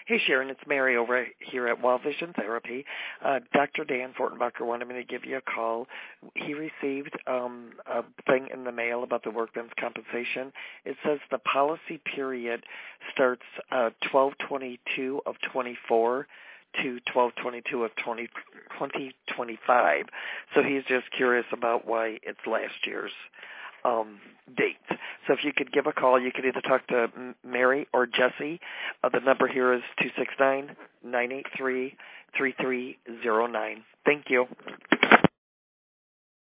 Hey, Sharon, it's Mary over here at Wild Vision Therapy. Dr. Dan Fortenbacher wanted me to give you a call. He received a thing in the mail about the workman's compensation. It says the policy period starts 12/22 of 24 to 12/22 of 2025. So he's just curious about why it's last year's date. So if you could give a call, you could either talk to Mary or Jesse. The number here is 269-983-3309. Thank you.